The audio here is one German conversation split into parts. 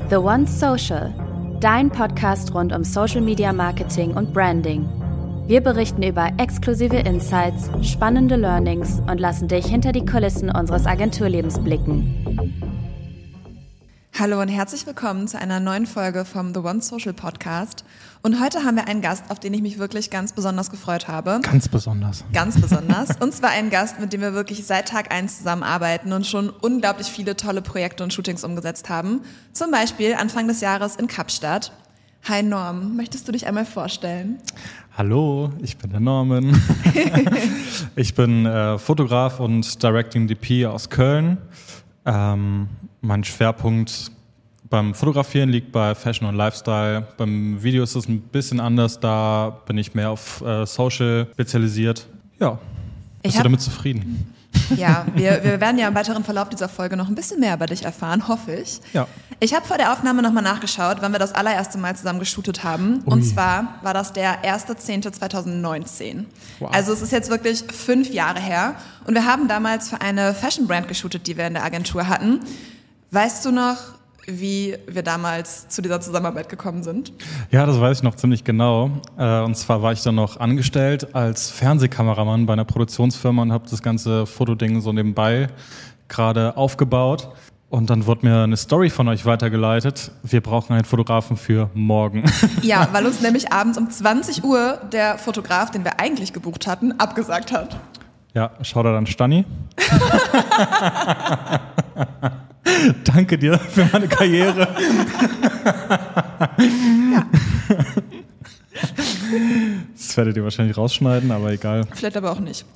The One Social, dein Podcast rund um Social Media Marketing und Branding. Wir berichten über exklusive Insights, spannende Learnings und lassen dich hinter die Kulissen unseres Agenturlebens blicken. Hallo und herzlich willkommen zu einer neuen Folge vom The One Social Podcast. Und heute haben wir einen Gast, auf den ich mich wirklich ganz besonders gefreut habe. Ganz besonders. Ganz besonders. Und zwar einen Gast, mit dem wir wirklich seit Tag 1 zusammenarbeiten und schon unglaublich viele tolle Projekte und Shootings umgesetzt haben. Zum Beispiel Anfang des Jahres in Kapstadt. Hi Norm, möchtest du dich einmal vorstellen? Hallo, ich bin der Norman. Ich bin Fotograf und Directing DP aus Köln. Mein Schwerpunkt beim Fotografieren liegt bei Fashion und Lifestyle. Beim Video ist es ein bisschen anders, da bin ich mehr auf Social spezialisiert. Ja, bist du damit zufrieden? Ja, wir werden ja im weiteren Verlauf dieser Folge noch ein bisschen mehr über dich erfahren, hoffe ich. Ja. Ich habe vor der Aufnahme nochmal nachgeschaut, wann wir das allererste Mal zusammen geshootet haben. Ui. Und zwar war das der 1.10.2019. Wow. Also es ist jetzt wirklich 5 Jahre her. Und wir haben damals für eine Fashion-Brand geshootet, die wir in der Agentur hatten. Weißt du noch, wie wir damals zu dieser Zusammenarbeit gekommen sind? Ja, das weiß ich noch ziemlich genau. Und zwar war ich dann noch angestellt als Fernsehkameramann bei einer Produktionsfirma und habe das ganze Fotoding so nebenbei gerade aufgebaut. Und dann wurde mir eine Story von euch weitergeleitet. Wir brauchen einen Fotografen für morgen. Ja, weil uns nämlich abends um 20 Uhr der Fotograf, den wir eigentlich gebucht hatten, abgesagt hat. Ja, Shoutout an Stani. Danke dir für meine Karriere. Ja. Das werdet ihr wahrscheinlich rausschneiden, aber egal. Vielleicht aber auch nicht.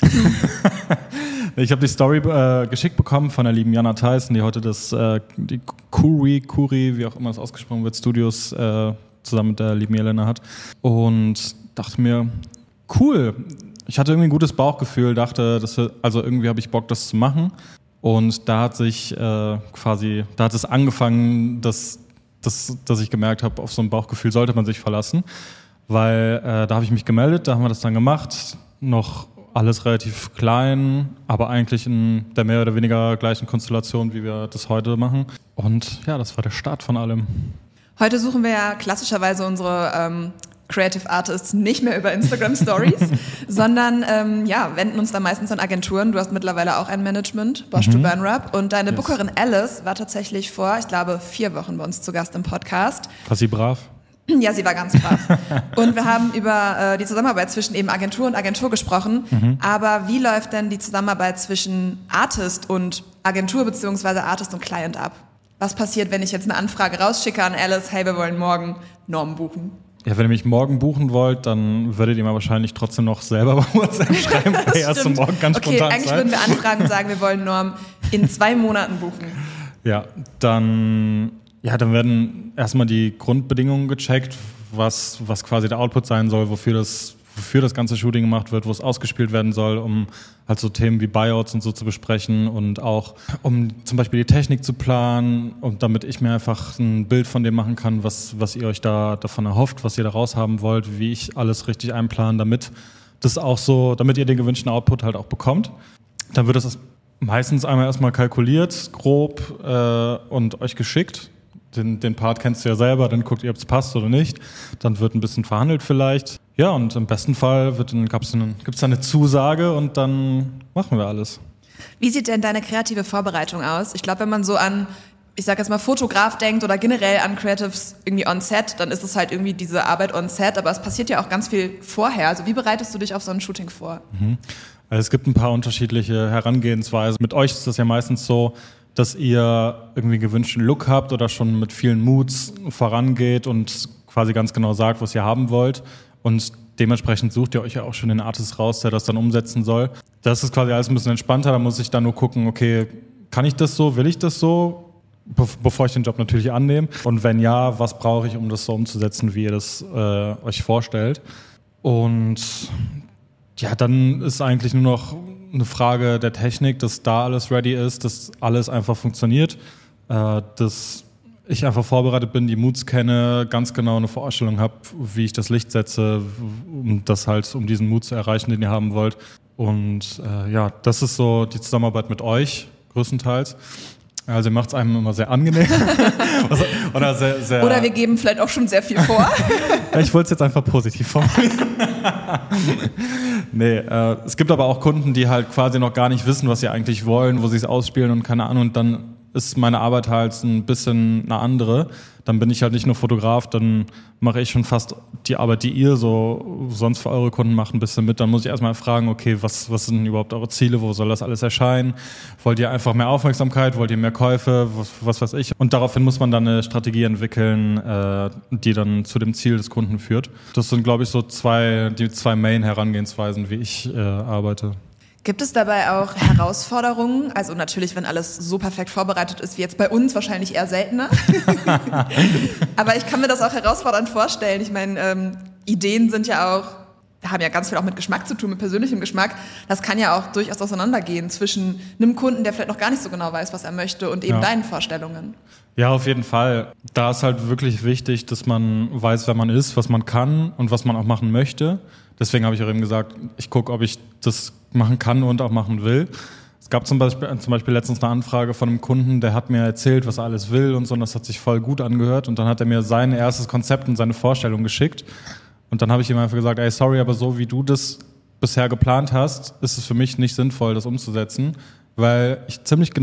Ich habe die Story geschickt bekommen von der lieben Jana Theissen, die heute die Kuri, wie auch immer es ausgesprochen wird, Studios zusammen mit der lieben Jelena hat. Und dachte mir, cool. Ich hatte irgendwie ein gutes Bauchgefühl, dachte, also irgendwie habe ich Bock, das zu machen. Und da hat sich da hat es angefangen, dass ich gemerkt habe, auf so ein Bauchgefühl sollte man sich verlassen. Weil da habe ich mich gemeldet, da haben wir das dann gemacht. Noch alles relativ klein, aber eigentlich in der mehr oder weniger gleichen Konstellation, wie wir das heute machen. Und ja, das war der Start von allem. Heute suchen wir ja klassischerweise unsere Creative Artists nicht mehr über Instagram Stories, sondern wenden uns da meistens an Agenturen. Du hast mittlerweile auch ein Management, Bosch to Burnrap. Und deine Bookerin Alice war tatsächlich vor, ich glaube, 4 Wochen bei uns zu Gast im Podcast. War sie brav? Ja, sie war ganz brav. Und wir haben über die Zusammenarbeit zwischen eben Agentur und Agentur gesprochen. Aber wie läuft denn die Zusammenarbeit zwischen Artist und Agentur beziehungsweise Artist und Client ab? Was passiert, wenn ich jetzt eine Anfrage rausschicke an Alice, hey, wir wollen morgen Norm buchen? Ja, wenn ihr mich morgen buchen wollt, dann würdet ihr mir wahrscheinlich trotzdem noch selber bei WhatsApp schreiben, hey, hast du morgen ganz spontan Okay, eigentlich würden wir anfragen und sagen, wir wollen Norm in 2 Monaten buchen. Ja, dann werden erstmal die Grundbedingungen gecheckt, was quasi der Output sein soll, wofür das ganze Shooting gemacht wird, wo es ausgespielt werden soll, um halt so Themen wie Buyouts und so zu besprechen und auch um zum Beispiel die Technik zu planen und damit ich mir einfach ein Bild von dem machen kann, was ihr euch da davon erhofft, was ihr da raushaben wollt, wie ich alles richtig einplanen, damit ihr den gewünschten Output halt auch bekommt. Dann wird das meistens einmal erstmal kalkuliert, grob und euch geschickt. Den Part kennst du ja selber, dann guckt ihr, ob es passt oder nicht. Dann wird ein bisschen verhandelt vielleicht. Ja, und im besten Fall gibt's da eine Zusage und dann machen wir alles. Wie sieht denn deine kreative Vorbereitung aus? Ich glaube, wenn man so an, ich sag jetzt mal, Fotograf denkt oder generell an Creatives irgendwie on Set, dann ist es halt irgendwie diese Arbeit on Set, aber es passiert ja auch ganz viel vorher. Also wie bereitest du dich auf so ein Shooting vor? Also es gibt ein paar unterschiedliche Herangehensweisen. Mit euch ist das ja meistens so, dass ihr irgendwie einen gewünschten Look habt oder schon mit vielen Moods vorangeht und quasi ganz genau sagt, was ihr haben wollt. Und dementsprechend sucht ihr euch ja auch schon den Artist raus, der das dann umsetzen soll. Das ist quasi alles ein bisschen entspannter. Da muss ich dann nur gucken, okay, kann ich das so, will ich das so, bevor ich den Job natürlich annehme. Und wenn ja, was brauche ich, um das so umzusetzen, wie ihr das euch vorstellt. Und ja, dann ist eigentlich nur noch eine Frage der Technik, dass da alles ready ist, dass alles einfach funktioniert, dass ich einfach vorbereitet bin, die Moods kenne, ganz genau eine Vorstellung habe, wie ich das Licht setze, um diesen Mood zu erreichen, den ihr haben wollt. Und das ist so die Zusammenarbeit mit euch größtenteils. Also macht es einem immer sehr angenehm. Oder sehr Oder wir geben vielleicht auch schon sehr viel vor. Ich wollte es jetzt einfach positiv formulieren. Nee, es gibt aber auch Kunden, die halt quasi noch gar nicht wissen, was sie eigentlich wollen, wo sie es ausspielen und keine Ahnung. Und dann ist meine Arbeit halt ein bisschen eine andere. Dann bin ich halt nicht nur Fotograf, dann mache ich schon fast die Arbeit, die ihr so sonst für eure Kunden macht, ein bisschen mit. Dann muss ich erstmal fragen, okay, was sind denn überhaupt eure Ziele, wo soll das alles erscheinen? Wollt ihr einfach mehr Aufmerksamkeit, wollt ihr mehr Käufe, was weiß ich? Und daraufhin muss man dann eine Strategie entwickeln, die dann zu dem Ziel des Kunden führt. Das sind, glaube ich, so die zwei Main-Herangehensweisen, wie ich arbeite. Gibt es dabei auch Herausforderungen? Also natürlich, wenn alles so perfekt vorbereitet ist wie jetzt bei uns, wahrscheinlich eher seltener. Aber ich kann mir das auch herausfordernd vorstellen. Ich meine, Ideen sind ja auch, haben ja ganz viel auch mit Geschmack zu tun, mit persönlichem Geschmack. Das kann ja auch durchaus auseinandergehen zwischen einem Kunden, der vielleicht noch gar nicht so genau weiß, was er möchte, und eben deinen Vorstellungen. Ja, auf jeden Fall. Da ist halt wirklich wichtig, dass man weiß, wer man ist, was man kann und was man auch machen möchte. Deswegen habe ich auch eben gesagt, ich gucke, ob ich das machen kann und auch machen will. Es gab zum Beispiel letztens eine Anfrage von einem Kunden, der hat mir erzählt, was er alles will und so, und das hat sich voll gut angehört. Und dann hat er mir sein erstes Konzept und seine Vorstellung geschickt. Und dann habe ich ihm einfach gesagt, ey, sorry, aber so wie du das bisher geplant hast, ist es für mich nicht sinnvoll, das umzusetzen, weil ich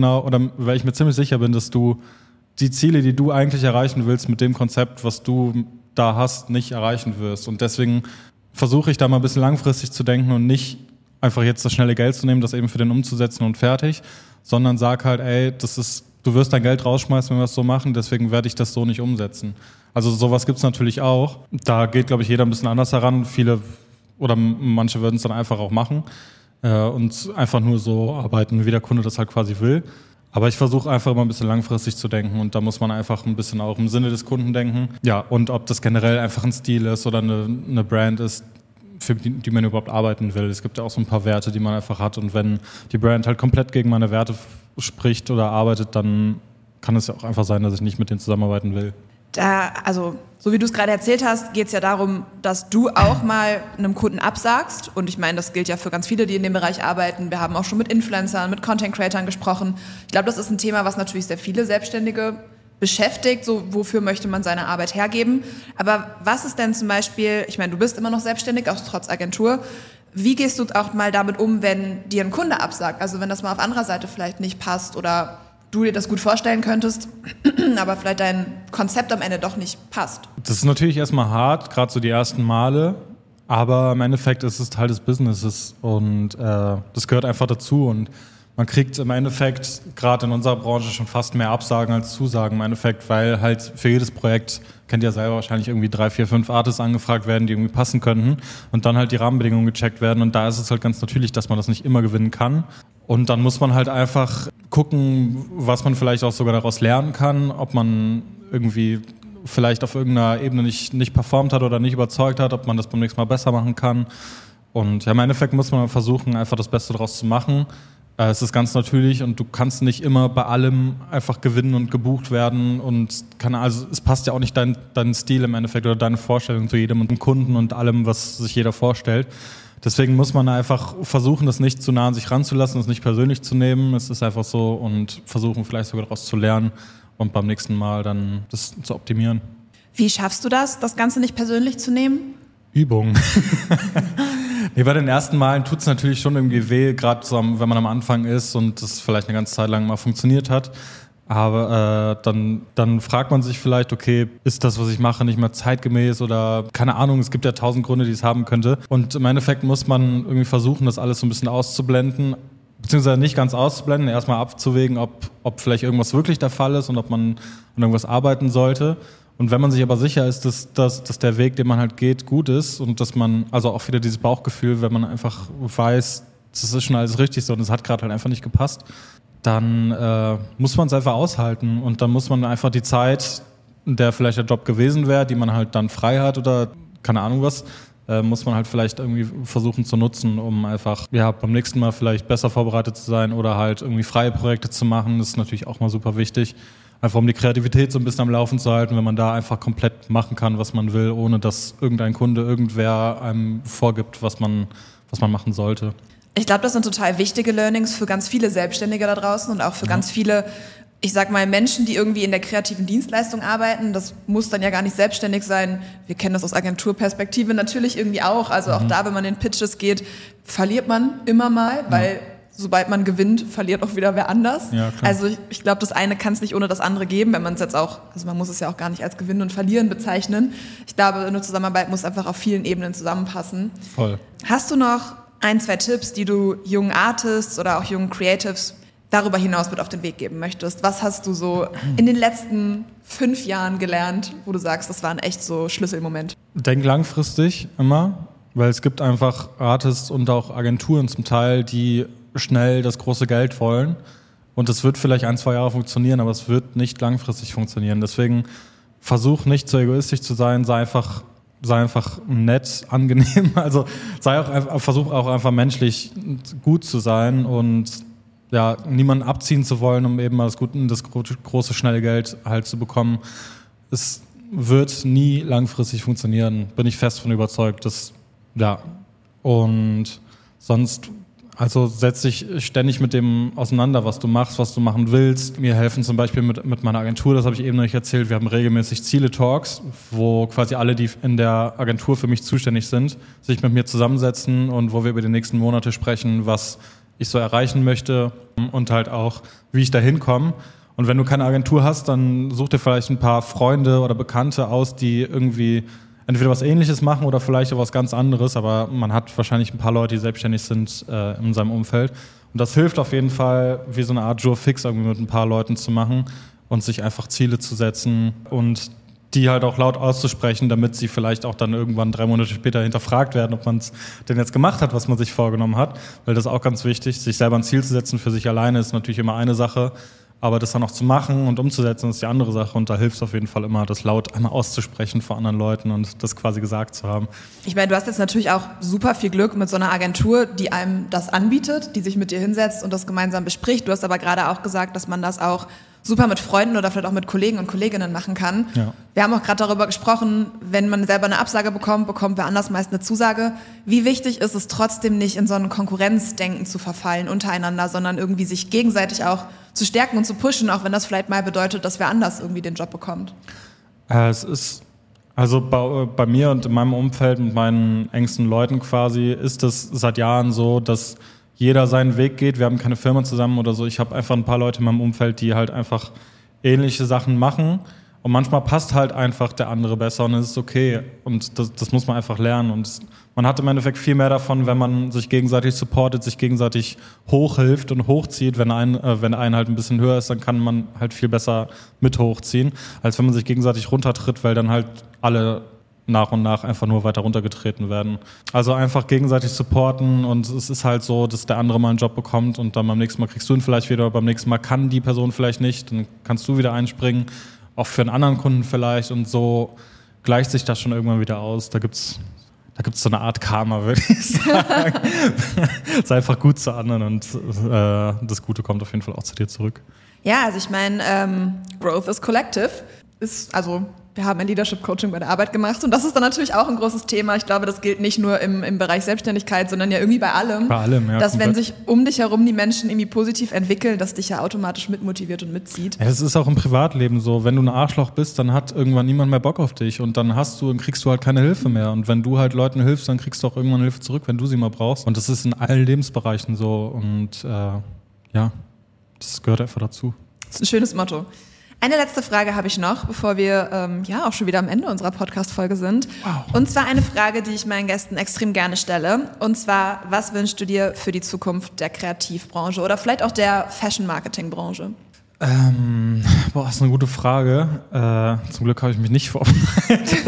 mir ziemlich sicher bin, dass du die Ziele, die du eigentlich erreichen willst, mit dem Konzept, was du da hast, nicht erreichen wirst. Und deswegen versuche ich da mal ein bisschen langfristig zu denken und nicht einfach jetzt das schnelle Geld zu nehmen, das eben für den umzusetzen und fertig, sondern sag halt, ey, du wirst dein Geld rausschmeißen, wenn wir es so machen, deswegen werde ich das so nicht umsetzen. Also sowas gibt's natürlich auch. Da geht, glaube ich, jeder ein bisschen anders heran. Viele oder manche würden es dann einfach auch machen und einfach nur so arbeiten, wie der Kunde das halt quasi will. Aber ich versuche einfach immer ein bisschen langfristig zu denken, und da muss man einfach ein bisschen auch im Sinne des Kunden denken. Ja, und ob das generell einfach ein Stil ist oder eine Brand ist, für die man überhaupt arbeiten will. Es gibt ja auch so ein paar Werte, die man einfach hat, und wenn die Brand halt komplett gegen meine Werte spricht oder arbeitet, dann kann es ja auch einfach sein, dass ich nicht mit denen zusammenarbeiten will. Also, so wie du es gerade erzählt hast, geht es ja darum, dass du auch mal einem Kunden absagst. Und ich meine, das gilt ja für ganz viele, die in dem Bereich arbeiten. Wir haben auch schon mit Influencern, mit Content-Creatern gesprochen. Ich glaube, das ist ein Thema, was natürlich sehr viele Selbstständige beschäftigt. So, wofür möchte man seine Arbeit hergeben? Aber was ist denn zum Beispiel, ich meine, du bist immer noch selbstständig, auch trotz Agentur. Wie gehst du auch mal damit um, wenn dir ein Kunde absagt? Also wenn das mal auf anderer Seite vielleicht nicht passt oder du dir das gut vorstellen könntest, aber vielleicht dein Konzept am Ende doch nicht passt. Das ist natürlich erstmal hart, gerade so die ersten Male, aber im Endeffekt ist es Teil des Businesses und das gehört einfach dazu, und man kriegt im Endeffekt gerade in unserer Branche schon fast mehr Absagen als Zusagen im Endeffekt, weil halt für jedes Projekt, kennt ihr ja selber wahrscheinlich, irgendwie 3, 4, 5 Artists angefragt werden, die irgendwie passen könnten, und dann halt die Rahmenbedingungen gecheckt werden, und da ist es halt ganz natürlich, dass man das nicht immer gewinnen kann. Und dann muss man halt einfach gucken, was man vielleicht auch sogar daraus lernen kann, ob man irgendwie vielleicht auf irgendeiner Ebene nicht performt hat oder nicht überzeugt hat, ob man das beim nächsten Mal besser machen kann. Und ja, im Endeffekt muss man versuchen, einfach das Beste daraus zu machen. Es ist ganz natürlich, und du kannst nicht immer bei allem einfach gewinnen und gebucht werden, und also es passt ja auch nicht dein Stil im Endeffekt oder deine Vorstellung zu jedem Kunden und allem, was sich jeder vorstellt. Deswegen muss man einfach versuchen, das nicht zu nah an sich ranzulassen, das nicht persönlich zu nehmen. Es ist einfach so, und versuchen vielleicht sogar daraus zu lernen und beim nächsten Mal dann das zu optimieren. Wie schaffst du das Ganze nicht persönlich zu nehmen? Übung. Nee, bei den ersten Malen tut es natürlich schon irgendwie weh, gerade so, wenn man am Anfang ist und das vielleicht eine ganze Zeit lang mal funktioniert hat. Aber dann fragt man sich vielleicht, okay, ist das, was ich mache, nicht mehr zeitgemäß oder keine Ahnung, es gibt ja 1000 Gründe, die es haben könnte. Und im Endeffekt muss man irgendwie versuchen, das alles so ein bisschen auszublenden, beziehungsweise nicht ganz auszublenden, erstmal abzuwägen, ob vielleicht irgendwas wirklich der Fall ist und ob man an irgendwas arbeiten sollte. Und wenn man sich aber sicher ist, dass der Weg, den man halt geht, gut ist, und dass man, also auch wieder dieses Bauchgefühl, wenn man einfach weiß, das ist schon alles richtig so und es hat gerade halt einfach nicht gepasst, dann muss man es einfach aushalten, und dann muss man einfach die Zeit, in der vielleicht der Job gewesen wäre, die man halt dann frei hat oder keine Ahnung was, muss man halt vielleicht irgendwie versuchen zu nutzen, um einfach beim nächsten Mal vielleicht besser vorbereitet zu sein oder halt irgendwie freie Projekte zu machen. Das ist natürlich auch mal super wichtig, einfach um die Kreativität so ein bisschen am Laufen zu halten, wenn man da einfach komplett machen kann, was man will, ohne dass irgendein Kunde, irgendwer einem vorgibt, was man machen sollte. Ich glaube, das sind total wichtige Learnings für ganz viele Selbstständige da draußen und auch für ganz viele ich sag mal, Menschen, die irgendwie in der kreativen Dienstleistung arbeiten, das muss dann ja gar nicht selbstständig sein. Wir kennen das aus Agenturperspektive natürlich irgendwie auch. Also auch da, wenn man in Pitches geht, verliert man immer mal, weil sobald man gewinnt, verliert auch wieder wer anders. Ja, klar. Also ich glaube, das eine kann es nicht ohne das andere geben, wenn man es jetzt auch, also man muss es ja auch gar nicht als Gewinnen und Verlieren bezeichnen. Ich glaube, eine Zusammenarbeit muss einfach auf vielen Ebenen zusammenpassen. Voll. Hast du noch 1, 2 Tipps, die du jungen Artists oder auch jungen Creatives darüber hinaus mit auf den Weg geben möchtest? Was hast du so in den letzten 5 Jahren gelernt, wo du sagst, das waren echt so Schlüsselmomente? Denk langfristig immer, weil es gibt einfach Artists und auch Agenturen zum Teil, die schnell das große Geld wollen. Und es wird vielleicht 1, 2 Jahre funktionieren, aber es wird nicht langfristig funktionieren. Deswegen versuch nicht so egoistisch zu sein, sei einfach nett, angenehm. Also versuch auch einfach menschlich gut zu sein und ja, niemanden abziehen zu wollen, um eben mal das große, schnelle Geld halt zu bekommen. Es wird nie langfristig funktionieren, bin ich fest von überzeugt. Und sonst, also setz dich ständig mit dem auseinander, was du machst, was du machen willst. Mir helfen zum Beispiel mit meiner Agentur, das habe ich eben noch nicht erzählt, wir haben regelmäßig Ziele-Talks, wo quasi alle, die in der Agentur für mich zuständig sind, sich mit mir zusammensetzen und wo wir über die nächsten Monate sprechen, was ich so erreichen möchte und halt auch, wie ich da hinkomme. Und wenn du keine Agentur hast, dann such dir vielleicht ein paar Freunde oder Bekannte aus, die irgendwie entweder was Ähnliches machen oder vielleicht auch was ganz anderes, aber man hat wahrscheinlich ein paar Leute, die selbstständig sind in seinem Umfeld. Und das hilft auf jeden Fall, wie so eine Art Jour fix irgendwie mit ein paar Leuten zu machen und sich einfach Ziele zu setzen und die halt auch laut auszusprechen, damit sie vielleicht auch dann irgendwann 3 Monate später hinterfragt werden, ob man es denn jetzt gemacht hat, was man sich vorgenommen hat. Weil das ist auch ganz wichtig, sich selber ein Ziel zu setzen für sich alleine ist natürlich immer eine Sache, aber das dann auch zu machen und umzusetzen ist die andere Sache und da hilft es auf jeden Fall immer, das laut einmal auszusprechen vor anderen Leuten und das quasi gesagt zu haben. Ich meine, du hast jetzt natürlich auch super viel Glück mit so einer Agentur, die einem das anbietet, die sich mit dir hinsetzt und das gemeinsam bespricht. Du hast aber gerade auch gesagt, dass man das auch super mit Freunden oder vielleicht auch mit Kollegen und Kolleginnen machen kann. Ja. Wir haben auch gerade darüber gesprochen, wenn man selber eine Absage bekommt wer anders meist eine Zusage. Wie wichtig ist es trotzdem nicht, in so ein Konkurrenzdenken zu verfallen untereinander, sondern irgendwie sich gegenseitig auch zu stärken und zu pushen, auch wenn das vielleicht mal bedeutet, dass wer anders irgendwie den Job bekommt? Es ist, also bei mir und in meinem Umfeld mit meinen engsten Leuten quasi, ist es seit Jahren so, dass jeder seinen Weg geht. Wir haben keine Firma zusammen oder so. Ich habe einfach ein paar Leute in meinem Umfeld, die halt einfach ähnliche Sachen machen. Und manchmal passt halt einfach der andere besser und es ist okay. Und das muss man einfach lernen. Und man hat im Endeffekt viel mehr davon, wenn man sich gegenseitig supportet, sich gegenseitig hochhilft und hochzieht. Wenn ein halt ein bisschen höher ist, dann kann man halt viel besser mit hochziehen, als wenn man sich gegenseitig runtertritt, weil dann halt alle nach und nach einfach nur weiter runtergetreten werden. Also einfach gegenseitig supporten und es ist halt so, dass der andere mal einen Job bekommt und dann beim nächsten Mal kriegst du ihn vielleicht wieder, beim nächsten Mal kann die Person vielleicht nicht, dann kannst du wieder einspringen, auch für einen anderen Kunden vielleicht und so gleicht sich das schon irgendwann wieder aus. Da gibt's so eine Art Karma, würde ich sagen. Sei einfach gut zu anderen und das Gute kommt auf jeden Fall auch zu dir zurück. Ja, also ich meine, Growth is Collective wir haben ein Leadership-Coaching bei der Arbeit gemacht und das ist dann natürlich auch ein großes Thema. Ich glaube, das gilt nicht nur im Bereich Selbstständigkeit, sondern ja irgendwie bei allem. Bei allem, ja. Dass komplett. Wenn sich um dich herum die Menschen irgendwie positiv entwickeln, dass dich ja automatisch mitmotiviert und mitzieht. Ja, das ist auch im Privatleben so. Wenn du ein Arschloch bist, dann hat irgendwann niemand mehr Bock auf dich und dann kriegst du halt keine Hilfe mehr. Und wenn du halt Leuten hilfst, dann kriegst du auch irgendwann Hilfe zurück, wenn du sie mal brauchst. Und das ist in allen Lebensbereichen so und das gehört einfach dazu. Das ist ein schönes Motto. Eine letzte Frage habe ich noch, bevor wir auch schon wieder am Ende unserer Podcast-Folge sind. Wow. Und zwar eine Frage, die ich meinen Gästen extrem gerne stelle. Und zwar, was wünschst du dir für die Zukunft der Kreativbranche oder vielleicht auch der Fashion-Marketing-Branche? Das ist eine gute Frage. Zum Glück habe ich mich nicht vorbereitet.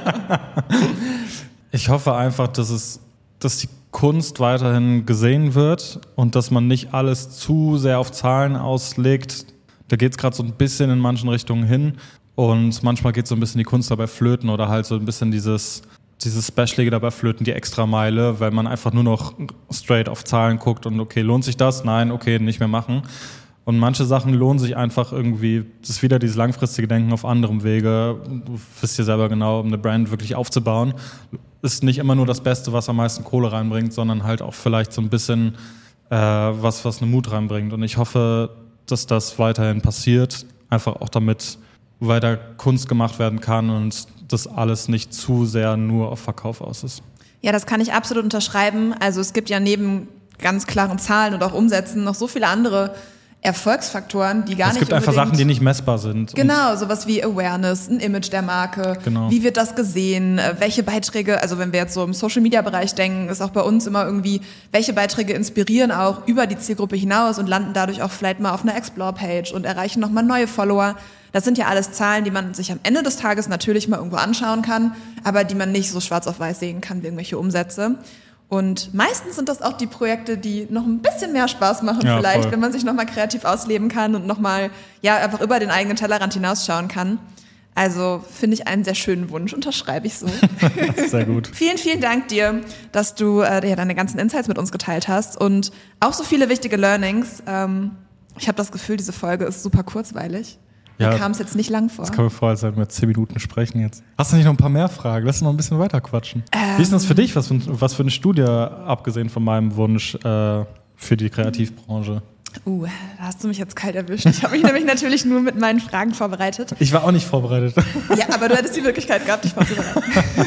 Ich hoffe einfach, dass die Kunst weiterhin gesehen wird und dass man nicht alles zu sehr auf Zahlen auslegt. Da geht es gerade so ein bisschen in manchen Richtungen hin und manchmal geht so ein bisschen die Kunst dabei flöten oder halt so ein bisschen dieses Specialige dabei flöten, die Extrameile, weil man einfach nur noch straight auf Zahlen guckt und okay, lohnt sich das? Nein, okay, nicht mehr machen. Und manche Sachen lohnen sich einfach irgendwie, das ist wieder dieses langfristige Denken auf anderem Wege. Du wisst ja selber genau, um eine Brand wirklich aufzubauen, ist nicht immer nur das Beste, was am meisten Kohle reinbringt, sondern halt auch vielleicht so ein bisschen was eine Mut reinbringt. Und ich hoffe, dass das weiterhin passiert, einfach auch damit weiter Kunst gemacht werden kann und das alles nicht zu sehr nur auf Verkauf aus ist. Ja, das kann ich absolut unterschreiben. Also es gibt ja neben ganz klaren Zahlen und auch Umsätzen noch so viele andere Erfolgsfaktoren, die gar nicht unbedingt... Es gibt einfach Sachen, die nicht messbar sind. Genau, sowas wie Awareness, ein Image der Marke, wie wird das gesehen, welche Beiträge, also wenn wir jetzt so im Social-Media-Bereich denken, ist auch bei uns immer irgendwie, welche Beiträge inspirieren auch über die Zielgruppe hinaus und landen dadurch auch vielleicht mal auf einer Explore-Page und erreichen nochmal neue Follower. Das sind ja alles Zahlen, die man sich am Ende des Tages natürlich mal irgendwo anschauen kann, aber die man nicht so schwarz auf weiß sehen kann wie irgendwelche Umsätze. Und meistens sind das auch die Projekte, die noch ein bisschen mehr Spaß machen vielleicht, voll. Wenn man sich nochmal kreativ ausleben kann und nochmal einfach über den eigenen Tellerrand hinausschauen kann. Also finde ich einen sehr schönen Wunsch, unterschreibe ich so. Sehr gut. Vielen, vielen Dank dir, dass du deine ganzen Insights mit uns geteilt hast und auch so viele wichtige Learnings. Ich habe das Gefühl, diese Folge ist super kurzweilig. Mir kam es jetzt nicht lang vor. Das kam mir vor, als hätten wir 10 Minuten sprechen jetzt. Hast du nicht noch ein paar mehr Fragen? Lass uns noch ein bisschen weiter quatschen. Wie ist denn das für dich? Was für eine Studie, abgesehen von meinem Wunsch, für die Kreativbranche? Da hast du mich jetzt kalt erwischt. Ich habe mich nämlich natürlich nur mit meinen Fragen vorbereitet. Ich war auch nicht vorbereitet. Ja, aber du hättest die Möglichkeit gehabt, dich vorzubereiten.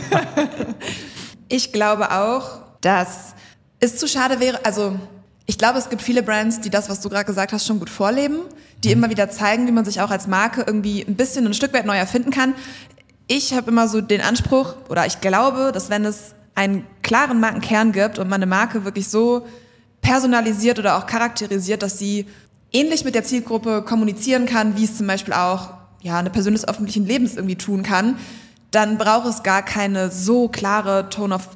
Ich glaube auch, dass es zu schade wäre, also ich glaube, es gibt viele Brands, die das, was du gerade gesagt hast, schon gut vorleben, die immer wieder zeigen, wie man sich auch als Marke irgendwie ein Stück weit neu erfinden kann. Ich habe immer so den Anspruch, oder ich glaube, dass wenn es einen klaren Markenkern gibt und man eine Marke wirklich so personalisiert oder auch charakterisiert, dass sie ähnlich mit der Zielgruppe kommunizieren kann, wie es zum Beispiel auch eine Person des öffentlichen Lebens irgendwie tun kann, dann braucht es gar keinen so klaren Tone of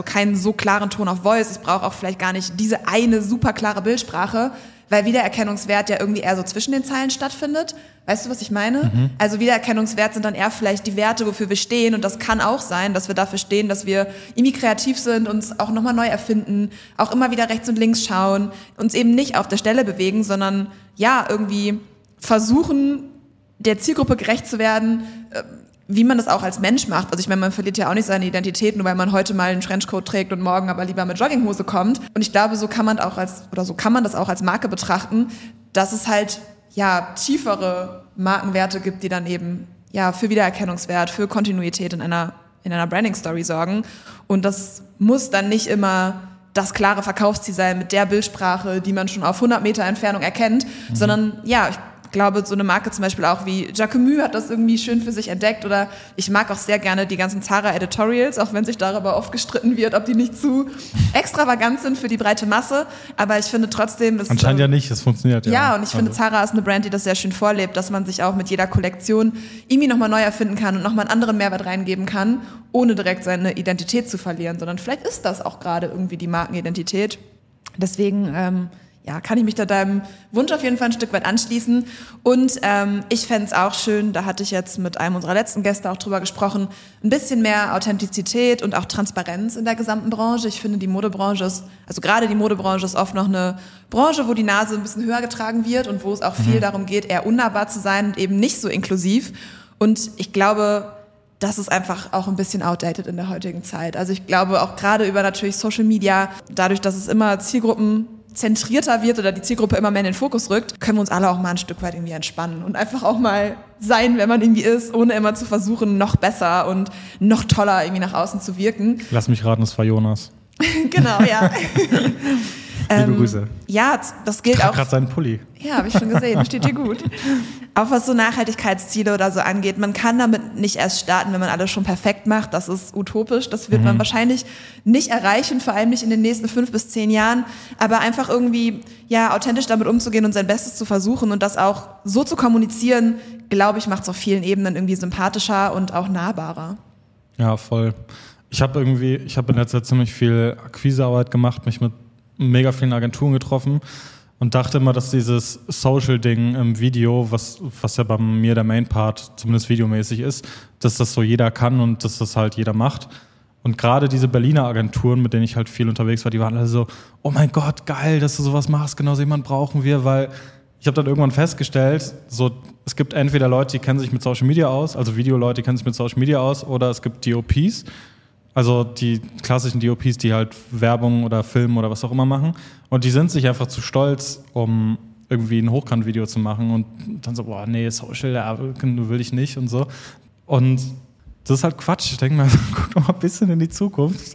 Voice. Es braucht auch vielleicht gar nicht diese eine super klare Bildsprache, weil Wiedererkennungswert ja irgendwie eher so zwischen den Zeilen stattfindet. Weißt du, was ich meine? Mhm. Also Wiedererkennungswert sind dann eher vielleicht die Werte, wofür wir stehen. Und das kann auch sein, dass wir dafür stehen, dass wir irgendwie kreativ sind, uns auch nochmal neu erfinden, auch immer wieder rechts und links schauen, uns eben nicht auf der Stelle bewegen, sondern irgendwie versuchen, der Zielgruppe gerecht zu werden, wie man das auch als Mensch macht. Also ich meine, man verliert ja auch nicht seine Identität, nur weil man heute mal einen Trenchcoat trägt und morgen aber lieber mit Jogginghose kommt. Und ich glaube, so kann man das auch als Marke betrachten, dass es halt tiefere Markenwerte gibt, die dann eben für Wiedererkennungswert, für Kontinuität in einer Branding-Story sorgen. Und das muss dann nicht immer das klare Verkaufsziel sein mit der Bildsprache, die man schon auf 100 Meter Entfernung erkennt, sondern ich glaube, so eine Marke zum Beispiel auch wie Jacquemus hat das irgendwie schön für sich entdeckt, oder ich mag auch sehr gerne die ganzen Zara-Editorials, auch wenn sich darüber oft gestritten wird, ob die nicht zu extravagant sind für die breite Masse, aber ich finde trotzdem... Anscheinend ja nicht, es funktioniert ja. Ja, und ich finde, Zara ist eine Brand, die das sehr schön vorlebt, dass man sich auch mit jeder Kollektion irgendwie nochmal neu erfinden kann und nochmal einen anderen Mehrwert reingeben kann, ohne direkt seine Identität zu verlieren, sondern vielleicht ist das auch gerade irgendwie die Markenidentität. Deswegen... kann ich mich da deinem Wunsch auf jeden Fall ein Stück weit anschließen. Und ich fände es auch schön, da hatte ich jetzt mit einem unserer letzten Gäste auch drüber gesprochen, ein bisschen mehr Authentizität und auch Transparenz in der gesamten Branche. Ich finde, gerade die Modebranche ist oft noch eine Branche, wo die Nase ein bisschen höher getragen wird und wo es auch viel darum geht, eher unnahbar zu sein und eben nicht so inklusiv. Und ich glaube, das ist einfach auch ein bisschen outdated in der heutigen Zeit. Also ich glaube auch gerade über natürlich Social Media, dadurch, dass es immer zielgruppenzentrierter wird oder die Zielgruppe immer mehr in den Fokus rückt, können wir uns alle auch mal ein Stück weit irgendwie entspannen und einfach auch mal sein, wer man irgendwie ist, ohne immer zu versuchen, noch besser und noch toller irgendwie nach außen zu wirken. Lass mich raten, es war Jonas. Genau, ja. Liebe Grüße. Ja, das gilt auch. Gerade seinen Pulli. Ja, habe ich schon gesehen, steht dir gut. Auch was so Nachhaltigkeitsziele oder so angeht, man kann damit nicht erst starten, wenn man alles schon perfekt macht. Das ist utopisch, das wird man wahrscheinlich nicht erreichen, vor allem nicht in den nächsten 5 bis 10 Jahren. Aber einfach irgendwie authentisch damit umzugehen und sein Bestes zu versuchen und das auch so zu kommunizieren, glaube ich, macht es auf vielen Ebenen irgendwie sympathischer und auch nahbarer. Ja, voll. Ich habe in letzter Zeit ziemlich viel Akquisearbeit gemacht, mich mit mega vielen Agenturen getroffen und dachte immer, dass dieses Social-Ding im Video, was ja bei mir der Main-Part zumindest videomäßig ist, dass das so jeder kann und dass das halt jeder macht. Und gerade diese Berliner Agenturen, mit denen ich halt viel unterwegs war, die waren alle so, oh mein Gott, geil, dass du sowas machst, genau so jemanden brauchen wir, weil ich habe dann irgendwann festgestellt, so es gibt entweder Leute, die kennen sich mit Social Media aus, also Videoleute, die kennen sich mit Social Media aus, oder es gibt DOPs, also die klassischen DOPs, die halt Werbung oder Film oder was auch immer machen. Und die sind sich einfach zu stolz, um irgendwie ein Hochkant-Video zu machen und dann so, boah, nee, Social, ja, will ich nicht und so. Und das ist halt Quatsch. Ich denke mal, guck doch mal ein bisschen in die Zukunft.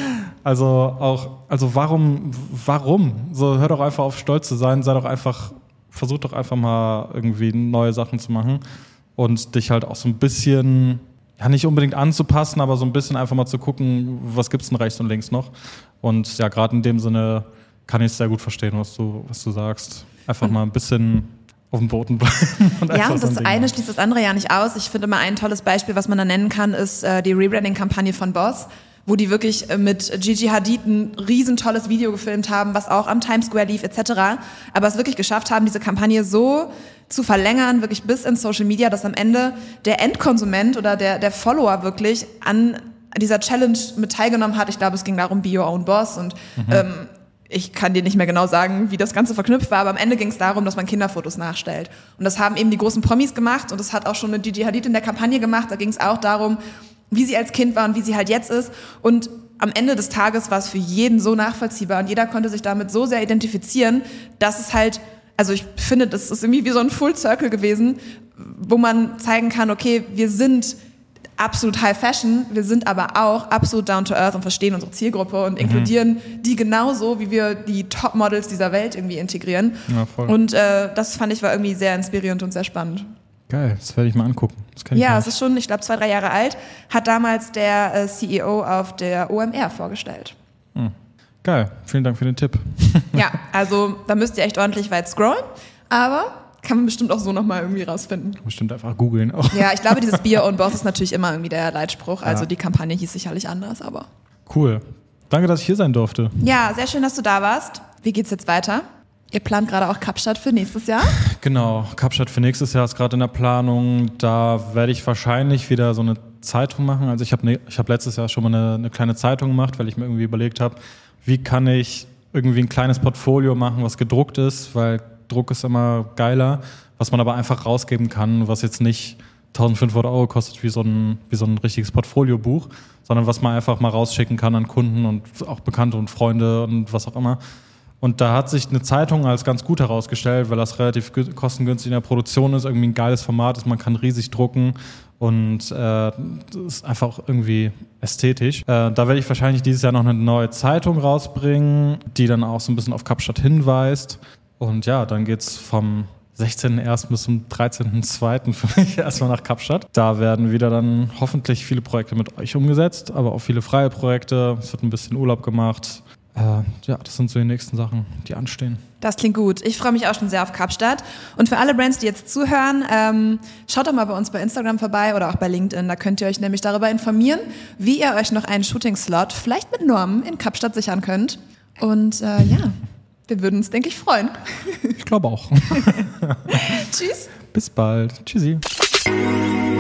Warum? So, hör doch einfach auf, stolz zu sein, versuch doch einfach mal irgendwie neue Sachen zu machen und dich halt auch so ein bisschen, ja, nicht unbedingt anzupassen, aber so ein bisschen einfach mal zu gucken, was gibt's denn rechts und links noch. Und ja, gerade in dem Sinne kann ich sehr gut verstehen, was du sagst. Einfach mal ein bisschen auf dem Boden bleiben. Und das eine schließt das andere ja nicht aus. Ich finde mal ein tolles Beispiel, was man da nennen kann, ist die Rebranding-Kampagne von Boss, wo die wirklich mit Gigi Hadid ein riesen tolles Video gefilmt haben, was auch am Times Square lief etc. Aber es wirklich geschafft haben, diese Kampagne so zu verlängern, wirklich bis in Social Media, dass am Ende der Endkonsument oder der Follower wirklich an dieser Challenge mit teilgenommen hat. Ich glaube, es ging darum, Be Your Own Boss und ich kann dir nicht mehr genau sagen, wie das Ganze verknüpft war, aber am Ende ging es darum, dass man Kinderfotos nachstellt. Und das haben eben die großen Promis gemacht und das hat auch schon mit Gigi Hadid in der Kampagne gemacht. Da ging es auch darum, wie sie als Kind war und wie sie halt jetzt ist. Und am Ende des Tages war es für jeden so nachvollziehbar und jeder konnte sich damit so sehr identifizieren, dass es halt, also ich finde, das ist irgendwie wie so ein Full Circle gewesen, wo man zeigen kann, okay, wir sind absolut High Fashion, wir sind aber auch absolut down to earth und verstehen unsere Zielgruppe und inkludieren die genauso, wie wir die Top-Models dieser Welt irgendwie integrieren. Ja, voll. Und das fand ich war irgendwie sehr inspirierend und sehr spannend. Geil, das werde ich mal angucken. Es ist schon, ich glaube, 2-3 Jahre alt, hat damals der CEO auf der OMR vorgestellt. Geil, vielen Dank für den Tipp. Ja, also da müsst ihr echt ordentlich weit scrollen, aber kann man bestimmt auch so nochmal irgendwie rausfinden. Bestimmt einfach googeln auch. Ja, ich glaube, dieses Be Your Own Boss ist natürlich immer irgendwie der Leitspruch. Also die Kampagne hieß sicherlich anders, aber... Cool. Danke, dass ich hier sein durfte. Ja, sehr schön, dass du da warst. Wie geht's jetzt weiter? Ihr plant gerade auch Kapstadt für nächstes Jahr? Genau, Kapstadt für nächstes Jahr ist gerade in der Planung. Da werde ich wahrscheinlich wieder so eine Zeitung machen. Also ich hab letztes Jahr schon mal eine kleine Zeitung gemacht, weil ich mir irgendwie überlegt habe, wie kann ich irgendwie ein kleines Portfolio machen, was gedruckt ist, weil Druck ist immer geiler, was man aber einfach rausgeben kann, was jetzt nicht 1.500 € kostet wie so ein richtiges Portfoliobuch, sondern was man einfach mal rausschicken kann an Kunden und auch Bekannte und Freunde und was auch immer. Und da hat sich eine Zeitung als ganz gut herausgestellt, weil das relativ kostengünstig in der Produktion ist, irgendwie ein geiles Format ist, man kann riesig drucken und das ist einfach irgendwie ästhetisch. Da werde ich wahrscheinlich dieses Jahr noch eine neue Zeitung rausbringen, die dann auch so ein bisschen auf Kapstadt hinweist. Und ja, dann geht's vom 16.01. bis zum 13.02. für mich erstmal nach Kapstadt. Da werden wieder dann hoffentlich viele Projekte mit euch umgesetzt, aber auch viele freie Projekte. Es wird ein bisschen Urlaub gemacht. Das sind so die nächsten Sachen, die anstehen. Das klingt gut. Ich freue mich auch schon sehr auf Kapstadt. Und für alle Brands, die jetzt zuhören, schaut doch mal bei uns bei Instagram vorbei oder auch bei LinkedIn. Da könnt ihr euch nämlich darüber informieren, wie ihr euch noch einen Shooting-Slot, vielleicht mit Norm, in Kapstadt sichern könnt. Und wir würden uns, denke ich, freuen. Ich glaube auch. Tschüss. Bis bald. Tschüssi.